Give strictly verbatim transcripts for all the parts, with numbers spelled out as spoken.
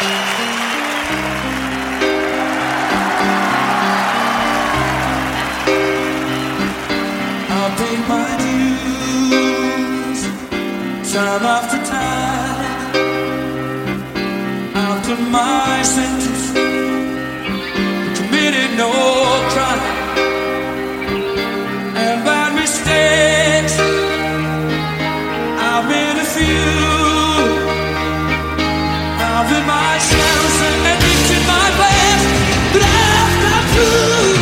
I'll pay my dues time after time. After my sentence, committed no crime. And bad mistakes, I've made a few. I've been myself and addicted my best, but I've got through.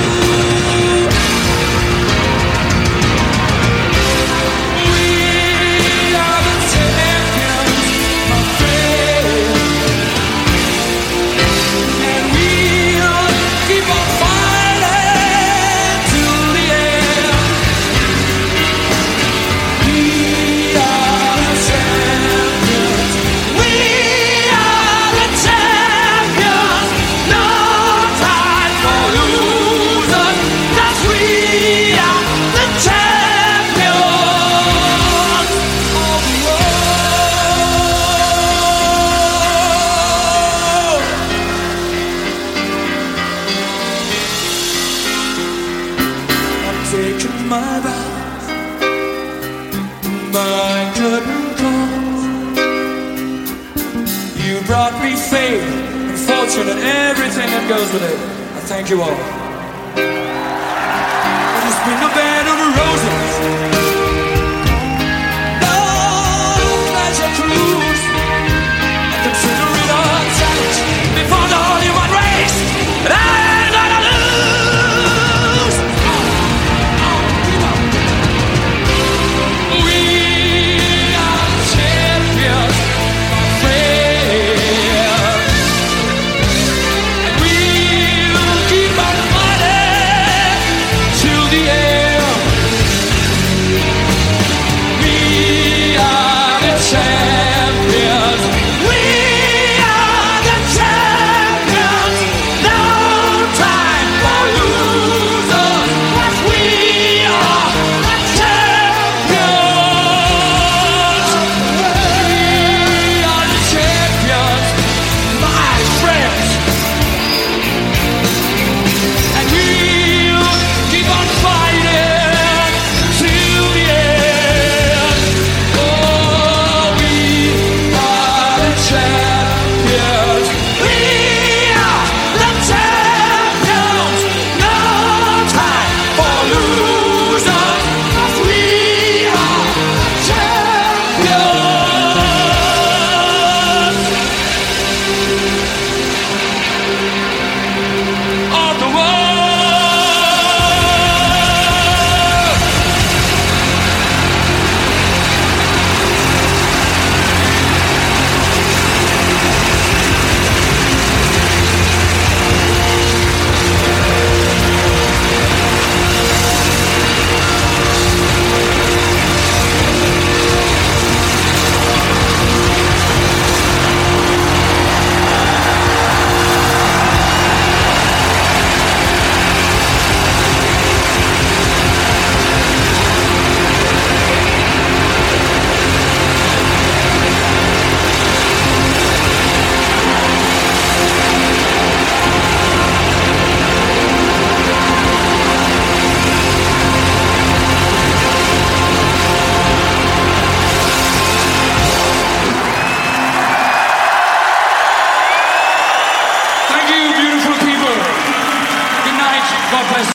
Taking my vows, my curtain calls. You brought me fame and fortune and everything that goes with it. I thank you all. It's been a bed of roses, no pleasure cruise. I consider it a challenge before the whole human race, and I ain't gonna lose. God bless.